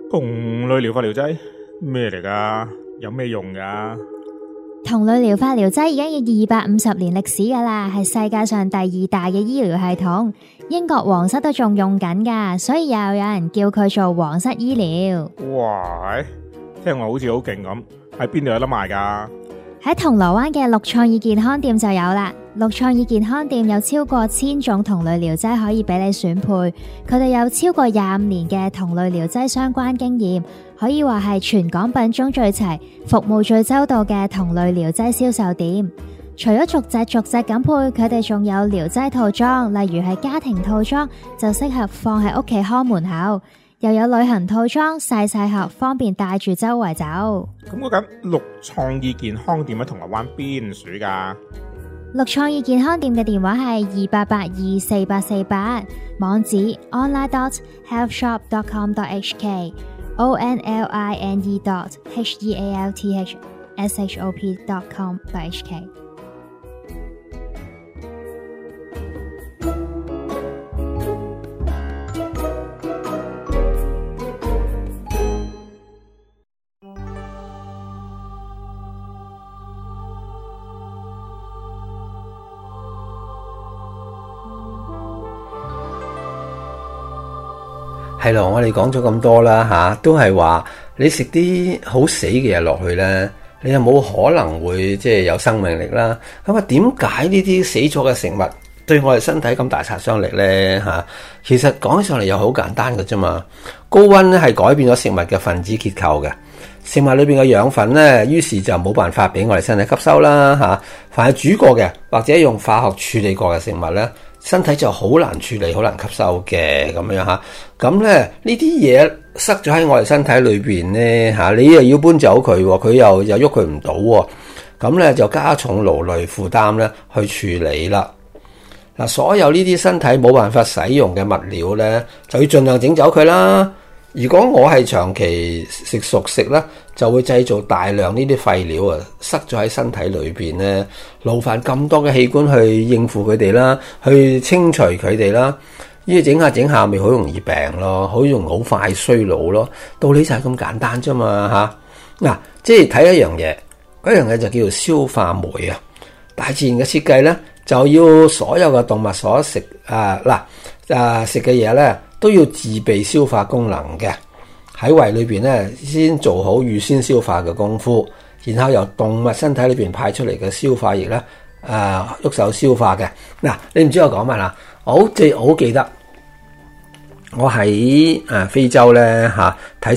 同類療法療劑咩嚟㗎？有咩用㗎？ 同類療法療劑已經有250年歷史㗎啦，係世界上第2大嘅醫療系統。英國皇室都仲用緊㗎，所以又有人叫佢做皇室醫療。 哇，聽落好似好勁咁，喺邊度有得賣㗎？ 喺銅鑼灣嘅綠創意健康店就有啦。綠創意健康店有超過1000種同類療劑可以俾你選配，佢哋有超過25年嘅同類療劑相關經驗，可以話係全港品種最齊、服務最周到嘅同類療劑銷售店。除咗逐隻咁配，佢哋仲有療劑套裝，例如係家庭套裝，就適合放喺屋企看門口。又有旅行套裝，細盒，方便帶住周圍走。 咁嗰間綠創意健康店喺銅鑼灣邊處㗎？ 綠創意健康店嘅電話係28824848，網址 online.healthshop.com.hk online.healthshop.com.hk。 係咯，我哋講咗咁多啦吓，都係話你食啲好死嘅嘢落去咧，你又冇可能會即係有生命力啦。咁啊，點解呢啲死咗嘅食物對我哋身體咁大殺傷力咧吓？其實講起上嚟又好簡單嘅啫嘛。高溫咧係改變咗食物嘅分子結構嘅，食物裏邊嘅養分咧，於是就冇辦法俾我哋身體吸收啦吓。凡係煮過嘅或者用化學處理過嘅食物咧，身體就好難處理，好難吸收嘅咁樣吓。咁咧呢啲嘢塞咗喺我哋身體裏邊咧吓，你又要搬走佢，佢又喐佢唔到，咁咧就加重勞累負擔咧去處理啦。嗱，所有呢啲身體冇辦法使用嘅物料咧，就要盡量整走佢啦。如果我係長期食熟食咧，就會製造大量呢啲廢料啊，塞咗喺身體裏邊咧，勞煩咁多嘅器官去應付佢哋啦，去清除佢哋啦，呢整下咪好容易病咯，好容易好快衰老咯。道理就係咁簡單啫嘛吓。嗱，即係睇一樣嘢，嗰樣嘢就叫做消化酶啊。大自然嘅設計咧，就要所有嘅動物所食食嘅嘢咧，都要自備消化功能嘅，喺胃裏邊咧先做好預先消化嘅功夫，然後由動物身體裏邊派出嚟嘅消化液咧，喐手消化嘅。嗱，你唔知我講乜啦？我好記得，我喺非洲咧嚇睇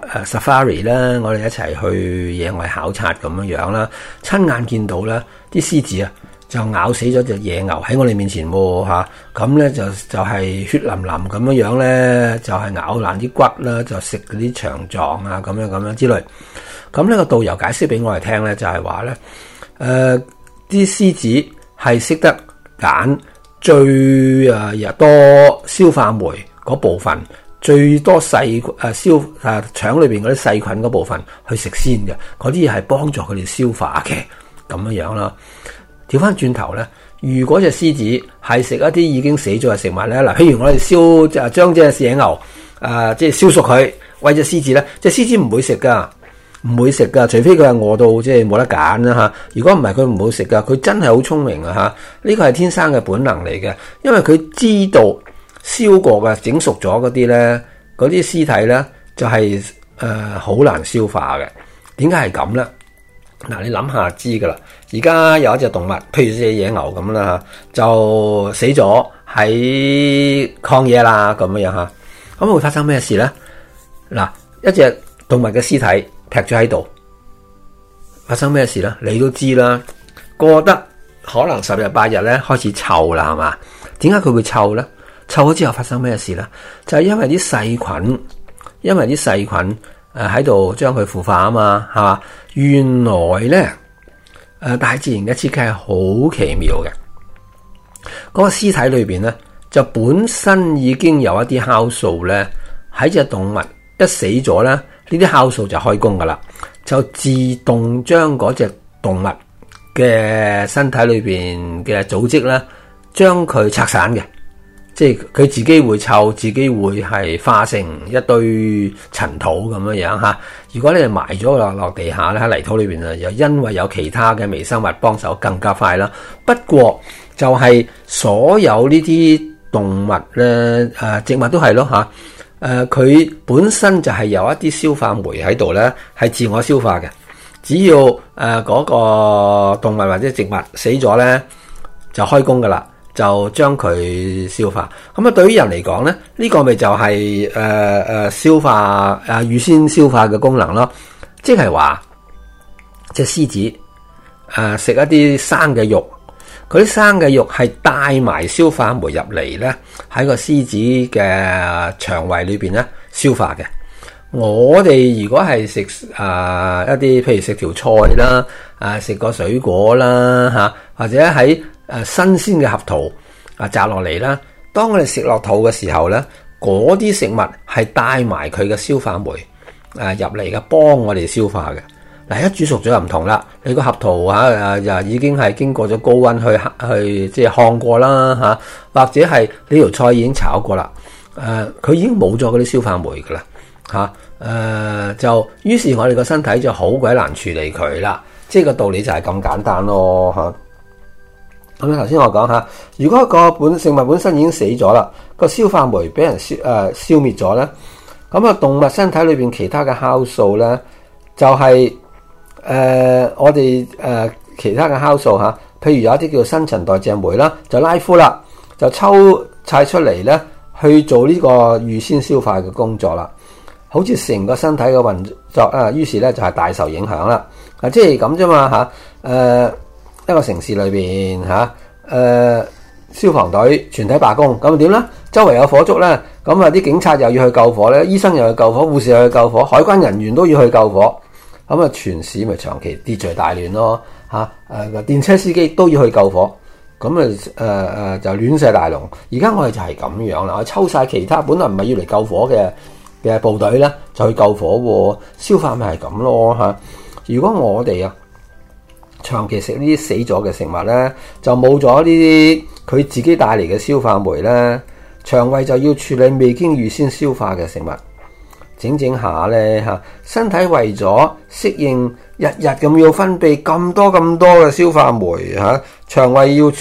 safari 咧，我哋一齊去野外考察咁樣啦，親眼見到咧啲獅子啊，就咬死咗隻野牛喺我哋面前喎嚇，咁咧就係血淋淋咁樣咧，就係咬爛啲骨啦，就食嗰啲腸臟啊咁樣之類。咁呢個導遊解釋俾我哋聽咧，就係話咧，啲獅子係識得揀最多消化酶嗰部分，最多腸裏邊嗰啲細菌嗰部分去食先嘅，嗰啲嘢係幫助佢哋消化嘅咁樣啦。調翻轉頭咧，如果隻獅子係食一啲已經死咗嘅食物咧，嗱，譬如我哋將隻野牛即係燒熟佢餵隻獅子咧，隻獅子唔會食噶，除非佢係餓到即係冇得揀啦吓。如果唔係，佢唔會食噶，佢真係好聰明啊吓，呢個係天生嘅本能嚟嘅，因為佢知道燒過嘅整熟咗嗰啲咧，嗰啲屍體咧就係好難消化嘅。點解係咁咧？嗱，你諗下知噶啦。而家有一隻動物，譬如隻野牛咁啦吓，就死咗喺曠野啦咁樣吓，咁會發生咩事咧？嗱，一隻動物嘅屍體劈咗喺度，發生咩事咧？你都知啦，過得可能10日8日咧，開始臭啦，係嘛？點解佢會臭咧？臭咗之後發生咩事咧？就係因為啲細菌喺度將佢腐化啊嘛，係嘛？原來咧，大自然嘅設計係好奇妙嘅。嗰個屍體裏邊咧，就本身已經有一啲酵素咧，喺隻動物一死咗咧，呢啲酵素就開工噶啦，就自動將嗰隻動物嘅身體裏邊嘅組織咧，將佢拆散嘅。 即係佢自己會臭，自己會係化成一堆塵土咁樣嚇。如果你係埋咗落地下咧，喺泥土裏邊啊，又因為有其他嘅微生物幫手，更加快啦。不過就係所有呢啲動物咧，植物都係咯嚇。佢本身就係有一啲消化酶喺度咧，係自我消化嘅。只要嗰個動物或者植物死咗咧，就開工噶啦。就將佢消化，咁啊對於人嚟講咧，呢個咪就係消化預先消化嘅功能咯，即係話隻獅子食一啲生嘅肉，佢啲生嘅肉係帶埋消化酶入嚟咧，喺個獅子嘅腸胃裏邊咧消化嘅。我哋如果係食一啲譬如食條菜啦，食個水果啦嚇，或者喺新鮮嘅合桃摘落嚟啦，當我哋食落肚嘅時候咧，嗰啲食物係帶埋佢嘅消化酶入嚟嘅，幫我哋消化嘅。嗱，一煮熟咗就唔同啦，你個合桃又已經係經過咗高溫去即係烘過啦嚇，或者係呢條菜已經炒過啦，佢已經冇咗嗰啲消化酶噶啦嚇，就於是我哋個身體就好鬼難處理佢啦，即係個道理就係咁簡單咯嚇。咁頭先我講下，如果個食物本身已經死咗啦，個消化酶俾人消滅咗咧，咁啊動物身體裏邊其他嘅酵素咧，就係我哋其他嘅酵素嚇，譬如有一啲叫新陳代謝酶啦，就拉夫啦，就抽晒出嚟咧去做呢個預先消化嘅工作啦，好似成個身體嘅運作於是咧就係大受影響啦。即係咁啫嘛嚇，一個城市裏邊消防隊全體罷工，咁點咧？周圍有火燭咧，咁啲警察又要去救火咧，醫生又要救火，護士又要去救火，海關人員都要去救火，咁全市咪長期秩序大亂咯電車司機都要去救火，咁就亂晒大龍。而家我哋就係咁樣啦，我抽晒其他本來唔係要嚟救火嘅部隊咧，就去救火喎，消化咪係咁咯。如果我哋長期食呢啲死咗嘅食物咧，就冇咗呢啲佢自己帶嚟嘅消化酶咧，腸胃就要處理未經預先消化嘅食物，整下咧身體為咗適應日日咁要分泌咁多嘅消化酶腸胃要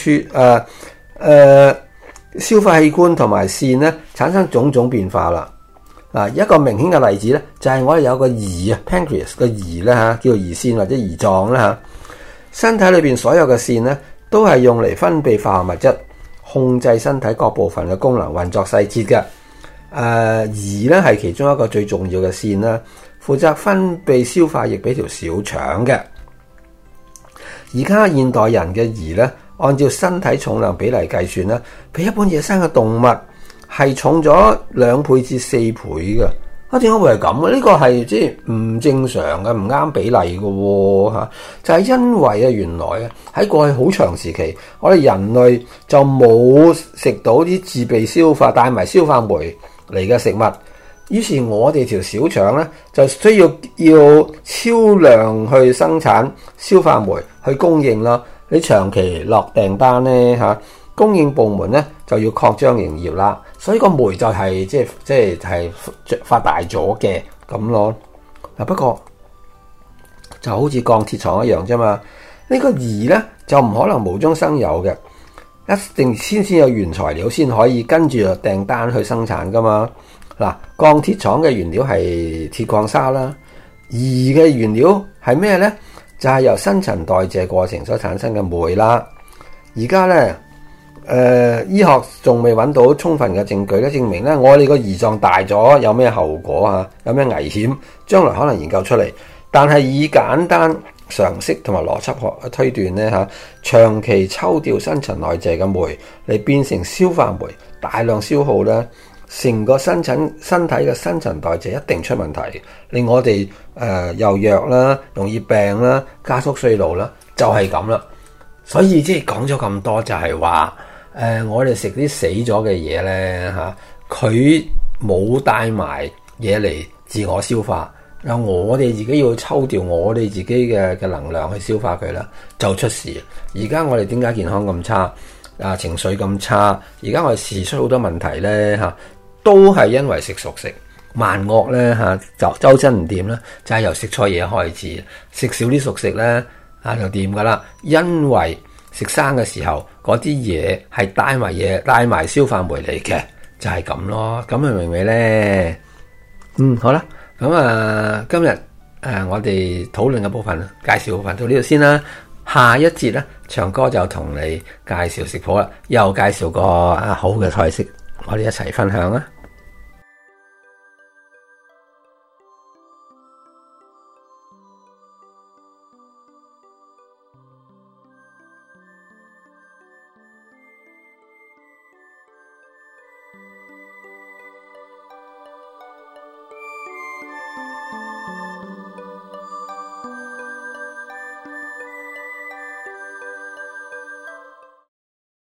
消化器官同埋腺咧產生種種變化啦。一個明顯嘅例子咧，就係我哋有個胰pancreas 個胰咧叫做胰腺或者胰臟啦身體裏邊所有嘅腺咧，都係用嚟分泌化學物質，控制身體各部分嘅功能運作細節嘅。胰咧係其中一個最重要嘅腺啦，負責分泌消化液俾條小腸嘅。而家現代人嘅胰咧，按照身體重量比例計算咧，比一般野生嘅動物係重咗2倍至4倍嘅。點解會係咁啊？呢個係即係唔正常嘅，唔啱比例嘅就係因為原來喺過去好長時期，我哋人類就冇食到啲自備消化帶埋消化酶嚟嘅食物，於是我哋條小腸咧就需要超量去生產消化酶去供應啦。你長期落訂單咧供應部門咧就要擴張營業啦，所以個酶就係即係發大咗嘅咁咯。不過就好似鋼鐵廠一樣啫嘛，呢個胰咧就唔可能無中生有嘅，一定先有原材料先可以跟住訂單去生產噶嘛。鋼鐵廠嘅原料係鐵礦砂啦，胰嘅原料係咩咧？就係由新陳代謝過程所產生嘅酶啦。而家咧醫學仲未揾到充分嘅證據咧，證明咧我哋個胰臟大咗有咩後果有咩危險，將來可能研究出嚟。但係以簡單常識同埋邏輯學推斷咧長期抽掉新陳代謝嘅酶嚟變成消化酶，大量消耗咧，成個身體嘅新陳代謝一定出問題，令我哋又弱啦，容易病啦，加速衰老啦，就係咁啦。所以即係講咗咁多，就係話我哋食啲死咗嘅嘢咧佢冇帶埋嘢嚟自我消化，然後我哋自己要抽掉我哋自己嘅能量去消化佢啦，就出事。而家我哋點解健康咁差？ 情緒咁差，而家我哋事出好多問題咧嚇，都係因為食熟食。萬惡咧嚇，就周身唔掂啦，就係由食錯嘢開始，食少啲熟食咧就掂噶啦。因為食生嘅時候嗰啲嘢係帶埋消化酶嚟嘅，就係咁咯。咁明唔明咧？好啦，咁今日我哋討論嘅部分介紹部分到呢度先啦。下一節咧，長哥就同你介紹食譜啦，又介紹個好嘅菜式，我哋一齊分享啦。